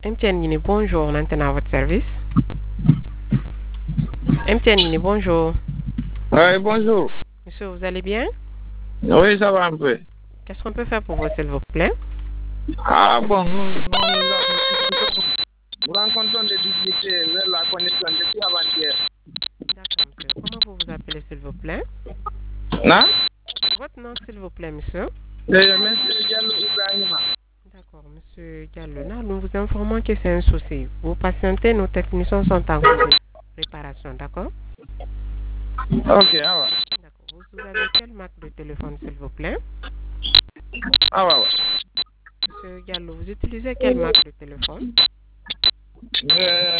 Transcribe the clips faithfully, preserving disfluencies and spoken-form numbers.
M T N Guinée, bonjour, on entend à votre service. M T N Guinée, bonjour. Oui, bonjour. Monsieur, vous allez bien? Oui, ça va un peu. Qu'est-ce qu'on peut faire pour vous, s'il vous plaît? Ah bon, nous, nous, nous, nous rencontrons des difficultés vers la connexion depuis avant-hier. D'accord, monsieur. Comment vous vous appelez, s'il vous plaît? Non? Votre nom, s'il vous plaît, monsieur? Le monsieur Diallo Ibrahima. D'accord, monsieur Diallo. Là, nous vous informons que c'est un souci. Vous patientez, nos techniciens sont en cours de réparation, d'accord? Ok, ah ouais. D'accord. Vous, vous avez quelle marque de téléphone, s'il vous plaît? Ah ouais, ouais. Monsieur Diallo, vous utilisez quelle marque de téléphone? Euh,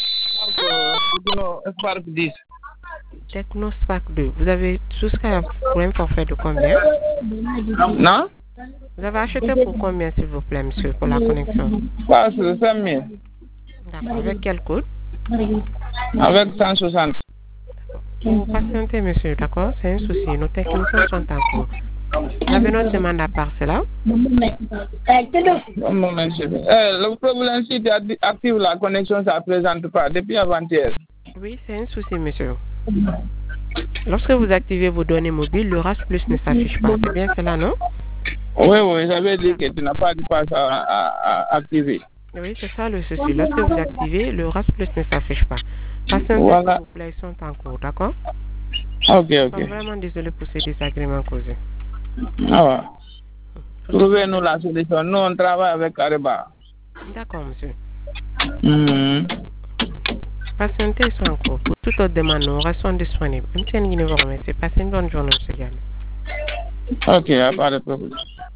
donc, Spark dix. Techno Spark deux. Vous avez jusqu'à pour un forfait de combien? Non? Vous avez acheté pour combien, s'il vous plaît, monsieur, pour la connexion? Pas sur cinq mille. D'accord. Avec quel code? Avec cent soixante. Vous patientez, monsieur, d'accord? C'est un souci. Nos techniciens sont en cours. Vous avez notre demande à part cela? Un moment, s'il vous plaît. Euh, le problème, si tu actives la connexion, ça ne présente pas depuis avant-hier. Oui, c'est un souci, monsieur. Lorsque vous activez vos données mobiles, le RAS Plus ne s'affiche pas. C'est bien cela, non? Oui, oui, ça veut dire que tu n'as pas de passe à, à, à activer. Oui, c'est ça le souci. Lorsque vous activez, le RAS Plus ne s'affiche pas. Patientez, Voilà. s'il vous plaît, ils sont en cours, d'accord? Ok, Nous ok. sommes vraiment désolés pour ces désagréments causés. Ah ouais. Trouvez-nous la solution. Nous, on travaille avec Ariba. D'accord, monsieur. Mhm. Patientez, ils sont en cours. Pour toute autre demande, nous restons disponibles. M T N Guinée vous remercie. Passez une bonne journée, monsieur Diallo. Ok, il n'y a pas de problème.